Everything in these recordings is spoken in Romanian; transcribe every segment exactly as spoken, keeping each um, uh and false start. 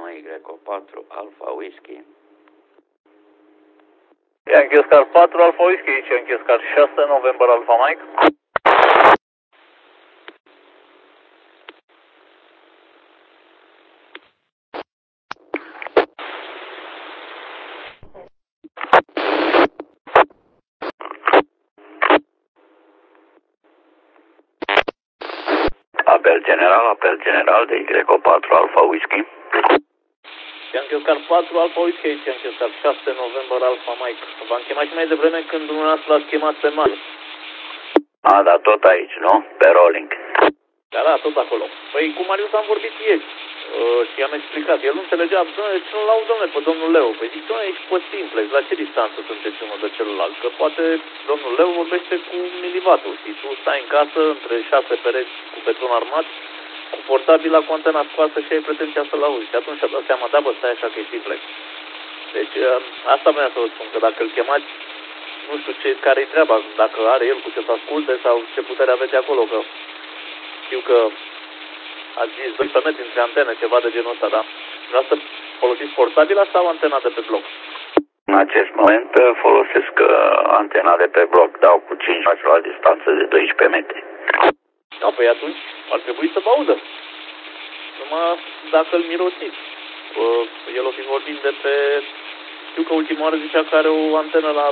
Y patru Alfa Whisky. Yankee Oscar patru Alfa Whisky, Yankee Oscar șase November Alfa Mike. Apel general, apel general de Y patru Alfa Whisky. Yankee Oscar patru Alfa Whisky, Yankee Oscar șase November Alfa Mike. V-am chemat și mai devreme când dumneavoastră l-ați chemat pe mare. A, da, tot aici, nu? Pe rolling. Da, da, tot acolo. Păi cu Marius am vorbit ieri uh, și i-am explicat. El nu înțelegea, de ce nu-l aud, domnule, pe domnul Leu? Păi zic, domnule, ești pe simplex, la ce distanță sunteți unul de celălalt? Că poate domnul Leu vorbește cu milivatul și tu stai în casă între șase pereți cu beton armat, cu portabila, cu antena scoasă și ai pretenția să-l auzi. Și atunci a dat seama, da, bă, stai așa că e simplex. Deci uh, asta vreau să vă spun, că dacă îl chemați, nu știu ce, care-i treaba, dacă are el cu ce să asculte sau ce putere aveți acolo, că știu că ați zis doi pe metri între antene, ceva de genul ăsta, da? Vreau să folosiți portabila sau antena de pe bloc? În acest moment folosesc antena de pe bloc, dau cu cinci metri la distanță de doisprezece metri. Da, păi atunci ar trebui să vă audă. Numai dacă îl mirosiți. El o fi vorbind de pe... Știu că ultima oară zicea că are o antenă la...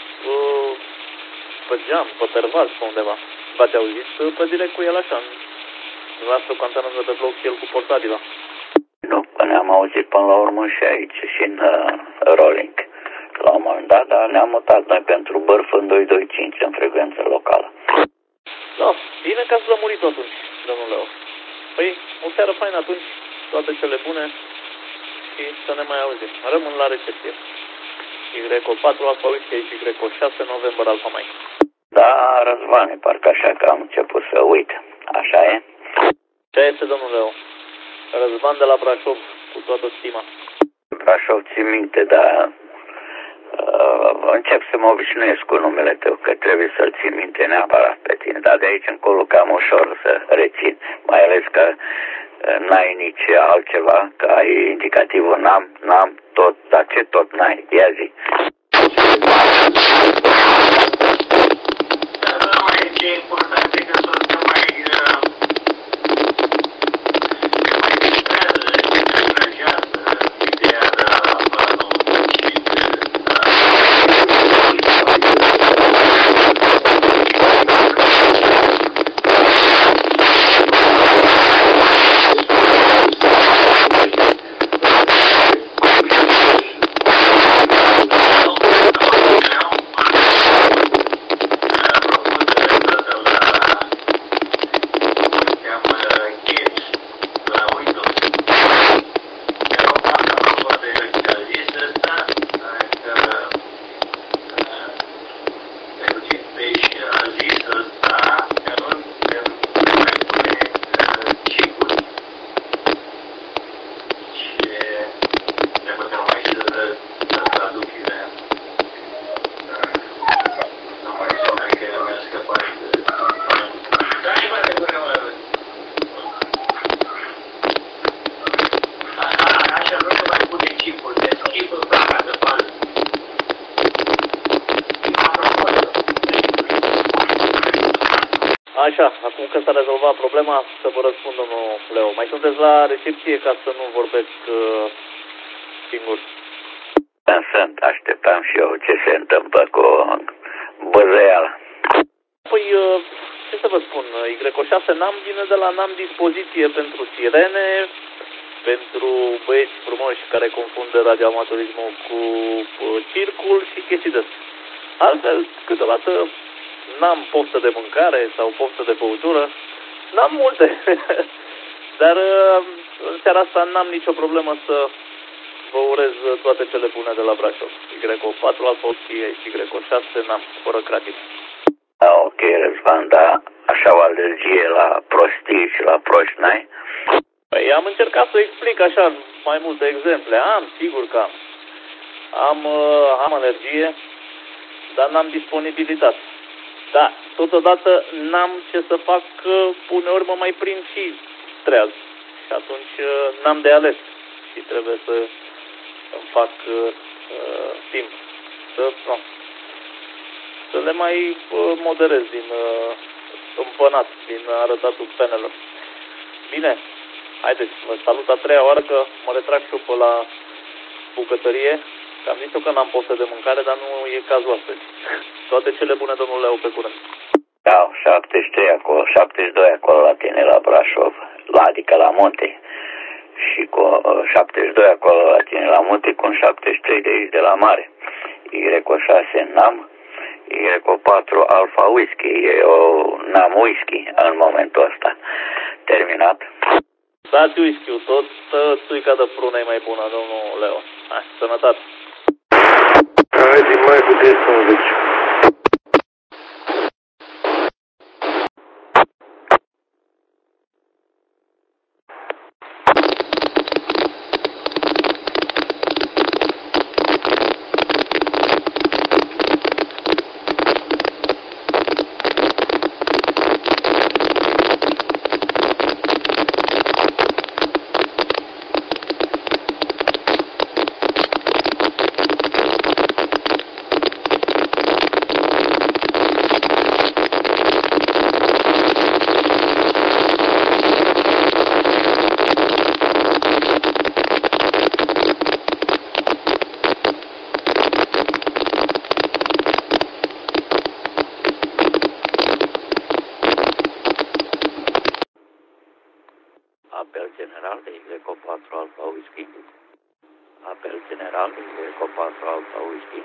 pe geam, pe pervaz, pe undeva. V-ați auzit pe direct cu el așa, dumneavoastră cu antenă de pe bloc și el cu portabila. Nu, că ne-am auzit până la urmă și aici, și în uh, rolling. La un moment dat, dar ne-am mutat noi pentru bărf în doi doi cinci, în frecvență locală. Da, bine că ați lămurit atunci, domnul Leu. Păi, o seară faină atunci, toate cele bune și să ne mai auzim. Rămân la recepție. Y patru Alfa Whisky, Y șase November Alfa Mike. Da, Răzvane, parcă așa că am început să uit. Așa e? Ce este, domnul Leu? Răzvan de la Brașov, cu toată stima. Brașov țin minte, dar uh, încep să mă obișnuiesc cu numele tău, că trebuie să-l țin minte neapărat pe tine. Dar de aici încolo cam ușor să rețin, mai ales că uh, n-ai nici altceva, că ai indicativul n-am, n-am, tot, dar ce tot n-ai? Ia zi. Ce e important e că să te mai mai distrează, descurajează ideea de a Așa, acum că s-a rezolvat problema, să vă răspund, domnul Leu. Mai sunteți la recepție ca să nu vorbesc uh, singur. Sunt, așteptam și eu ce se întâmplă cu băzăiala. Păi, uh, ce să vă spun, Y șase NAM vine de la NAM dispoziție pentru sirene, pentru băieți frumoși care confundă radioamatorismul cu uh, circul și chestii de astea. Altfel, câteodată n-am poftă de mâncare sau poftă de băutură, n-am multe, dar în seara asta n-am nicio problemă să vă urez toate cele bune de la Brașov. Y patru Alfa Whisky, Y șase, n-am, fără cratic. Da, ok, Răzvan, dar așa o alergie la prostii și la proști n-ai? Păi am încercat să explic așa mai multe exemple. Am, sigur că am. Am, am alergie, dar n-am disponibilitate. Da, totodată n-am ce să fac, că uneori mă mai prind și treaz. Și atunci n-am de ales. și trebuie să îmi fac uh, timp să, no, să le mai uh, moderez din uh, împănat, din arătatul penelor. Bine, haideți, vă salut a treia oară că mă retrag și eu pe la bucătărie, că am zis eu că n-am postă de mâncare, dar nu e cazul astăzi. Toate cele bune, domnul Leu, pe curând. Da, șaptezeci și trei acolo, șaptezeci și doi acolo la tine la Brașov, la, adică la Munte. Și cu uh, șaptezeci și doi acolo la tine la Munte, cu un șaptezeci și trei de aici de la Mare. Y șase Nam, Y patru Alfa Whisky, e o Nam Whisky în momentul ăsta. Terminat. Dați whisky-ul, tot țuica de prună e mai bună, domnul Leo. Hai, sănătate. Hai, din mai cu treisprezece. Apel general de Y patru Alfa Whisky. Apel general de Y patru Alfa Whisky.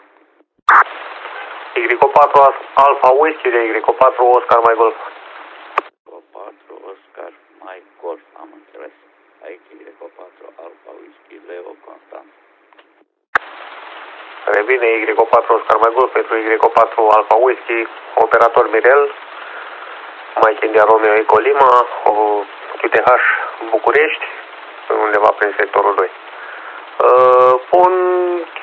Y patru Alfa Whisky de Y patru Oscar mai Golf. Y patru Oscar mai Golf, am înțeles. Aici Y patru Alfa Whisky, Leo Constant. Revine Y patru Oscar mai Golf pentru Y patru Alfa Whisky, operator Mirel, Mike India Romeo Eco Lima, Q T H București, undeva prin sectorul doi. Uh, pun Q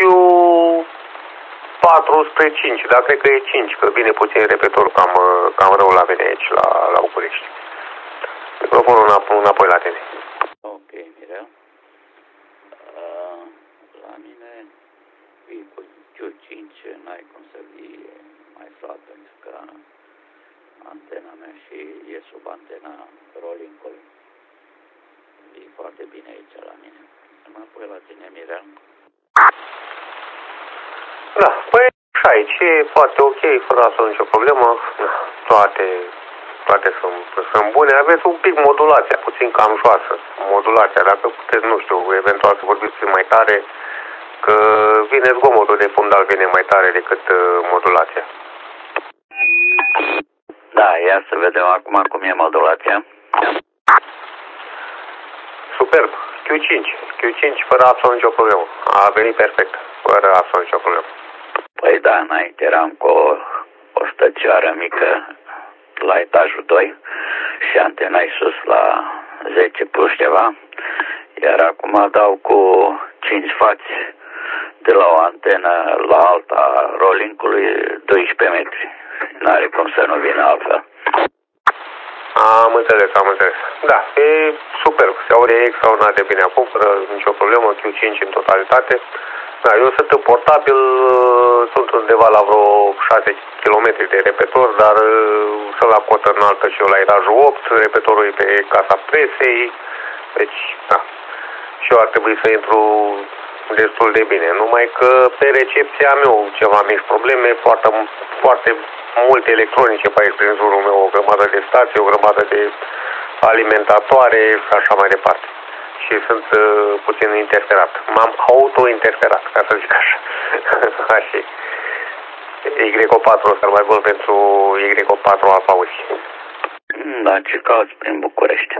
patru spre cinci, dar cred că e cinci, că vine puțin repetorul cam, cam rău la mine aici, la, la București. Microfonul înapoi la tine. Ok, Mirel. Uh, la mine vii cu Q cinci, n-ai cum să vii mai flat, pentru că antena mea și e sub antena rolling-ul. Vii foarte bine aici la mine. Înapoi la tine, Mirel. Da, păi așa aici e foarte ok, fără absolut nicio problemă. Toate, toate sunt, sunt bune. Aveți un pic modulația, puțin cam joasă. Modulația, dacă puteți, nu știu, eventual să vorbiți puțin mai tare, că vine zgomotul de fundal, vine mai tare decât uh, modulația. Da, ia să vedem acum cum e modulația. Superb. Q cinci. Q cinci fără absolut nicio problemă. A venit perfect. Fără absolut nicio problemă. Păi da, înainte eram cu o, o stăcioară mică la etajul doi și antena sus la zece plus ceva, iar acum dau cu cinci fați de la o antenă la alta rolling-ului doisprezece metri. N-are cum să nu vină altfel. Am înțeles, am înțeles. Da, e superb. Se aude extraordinar de bine acum, fără nicio problemă, Q cinci în totalitate. Da, eu sunt portabil, sunt undeva la vreo șase kilometri de repetor, dar sunt la cotă înaltă și eu la etajul opt, repetorul e pe casa presei, deci, da. Și eu ar trebui să intru destul de bine, numai că pe recepție am eu ceva mici probleme, foarte, foarte multe electronice pe aici prin jurul meu, o grămadă de stații, o grămadă de alimentatoare și așa mai departe. Și sunt uh, puțin interferat. M-am auto-interferat, ca să zic așa. Așa. Y patru Oscar mai bun pentru Y patru Alfa Whisky. Da, ce cauți prin București?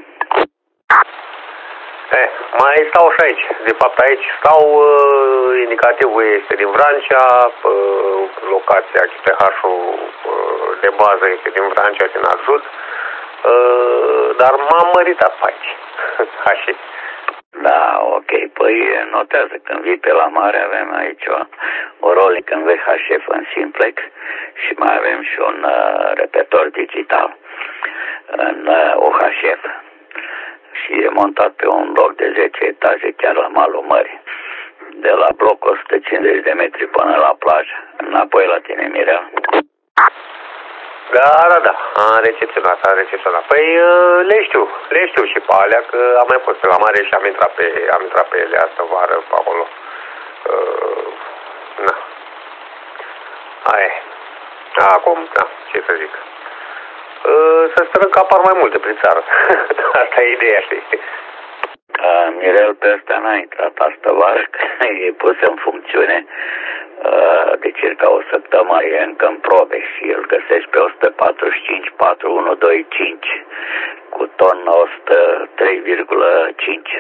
Eh, mai stau și aici. De fapt aici stau, uh, indicativul este din Vrancea, uh, locația Q T H-ul uh, de bază este din Vrancea, din Arjut, uh, dar m-am măritat pe aici. Așa. Da, ok, păi notează când vii pe la Mare, avem aici o, o rolling în V H F în simplex și mai avem și un uh, repetor digital în uh, O H F. și e montat pe un bloc de zece etaje chiar la malul mării. De la blocul o sută cincizeci de metri până la plajă. Înapoi la tine, Mirel. Da, da, da, am recepționat, am recepționat. Păi le știu, le știu și pe alea, că am mai fost pe la mare și am intrat pe, am intrat pe ele astă vară pe acolo. Uh, na. Aia e. Acum, da, ce să zic. Uh, să sperăm că apar mai multe prin țară. Asta e ideea, știi? Uh, Mirel, pe ăsta n-a intrat astă vară, că e pus în funcțiune uh, de circa o săptămână, e încă în probe și îl găsești pe o sută patruzeci și cinci patru unu doi cinci cu ton o sută trei virgulă cinci.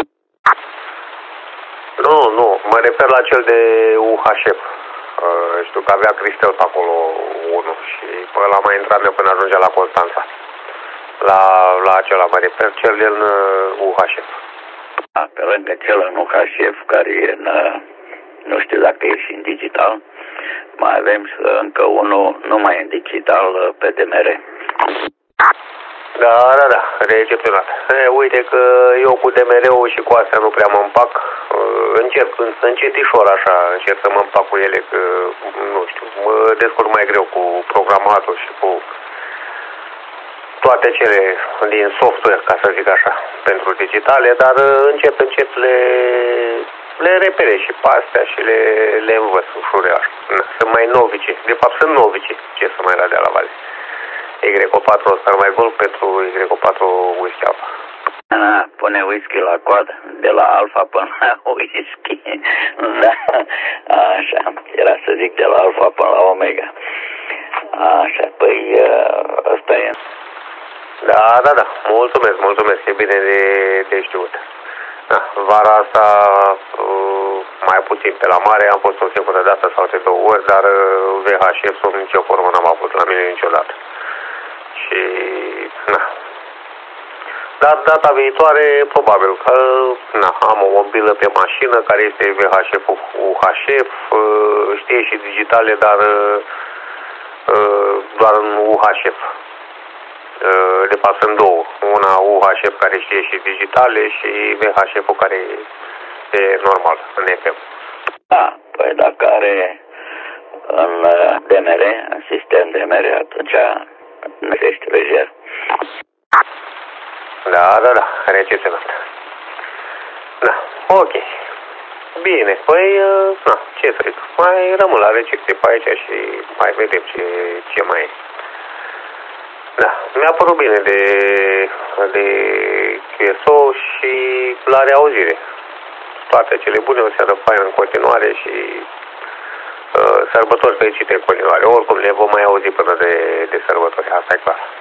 Nu, nu, mă refer la cel de U H F. Uh, știu că avea Cristel pe acolo unul și pe ăla mai intrat eu până ajungea la Constanța. La, la acela mă refer, cel din uh, U H F. A, pe lângă cel în U H F, care e în, nu știu dacă e și în digital, mai avem încă unul numai în digital pe D M R. Da, da, da, recepționat. E, uite că eu cu D M R-ul și cu astea nu prea mă împac. Încerc, încetișor așa, încerc să mă împac cu ele, că, nu știu, mă descurc mai greu cu programatul și cu toate cele din software, ca să zic așa, pentru digitale, dar încep, încep le, le repere și pe astea și le, le învăț ușurel. Sunt mai novice, de fapt sunt novice, ce să mai la de la vale. Y patru Star mai mult pentru Y patru Whisky Alpha. Da, pune whisky la coadă, de la alfa până la whisky. Da, așa, era să zic de la alfa până la omega. Așa, păi ăsta e. Da, da, da, mulțumesc, mulțumesc, e bine de, de știut. Da, vara asta mai puțin pe la mare, am fost o singură dată sau de două ori, dar V H F sub nicio formă n-am avut la mine niciodată. Și, na. Dar data viitoare, probabil că, na, am o mobilă pe mașină care este V H F U H F, știe și digitale, dar doar în U H F. De fapt sunt două, una U H F care știe și digitale și V H F-ul care e normal, în F M. Da, păi dacă are în D M R, în sistem D M R, atunci găsești lejer. Da, da, da, recepționat. Da, ok. Bine, păi, na, ce să zic, mai rămân la recepție pe aici și mai vedem ce, ce mai e. Da, mi-a părut bine de, de Q S O și la reauzire. Toate cele bune, o seară faină în continuare și uh, sărbători fericite în continuare. Oricum le vom mai auzi până de, de sărbători, asta e clar.